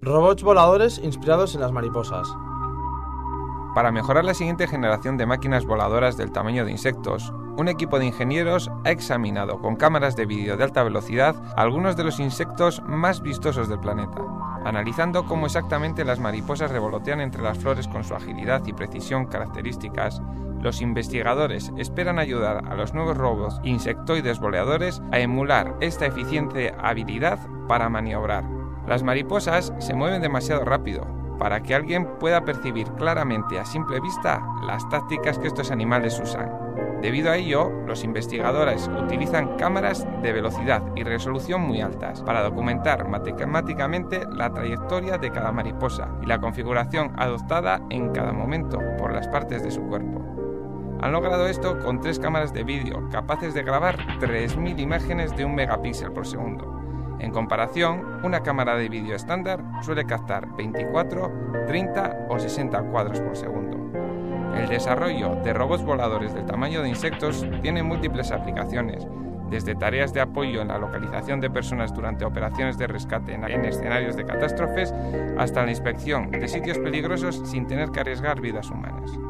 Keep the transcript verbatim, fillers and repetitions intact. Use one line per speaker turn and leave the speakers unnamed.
Robots voladores inspirados en las mariposas.
Para mejorar la siguiente generación de máquinas voladoras del tamaño de insectos, un equipo de ingenieros ha examinado con cámaras de vídeo de alta velocidad algunos de los insectos más vistosos del planeta, analizando cómo exactamente las mariposas revolotean entre las flores con su agilidad y precisión características. Los investigadores esperan ayudar a los nuevos robots insectoides voladores a emular esta eficiente habilidad para maniobrar. Las mariposas se mueven demasiado rápido para que alguien pueda percibir claramente a simple vista las tácticas que estos animales usan. Debido a ello, los investigadores utilizan cámaras de velocidad y resolución muy altas para documentar matemáticamente la trayectoria de cada mariposa y la configuración adoptada en cada momento por las partes de su cuerpo. Han logrado esto con tres cámaras de vídeo capaces de grabar tres mil imágenes de un megapíxel por segundo. En comparación, una cámara de vídeo estándar suele captar veinticuatro, treinta o sesenta cuadros por segundo. El desarrollo de robots voladores del tamaño de insectos tiene múltiples aplicaciones, desde tareas de apoyo en la localización de personas durante operaciones de rescate en escenarios de catástrofes hasta la inspección de sitios peligrosos sin tener que arriesgar vidas humanas.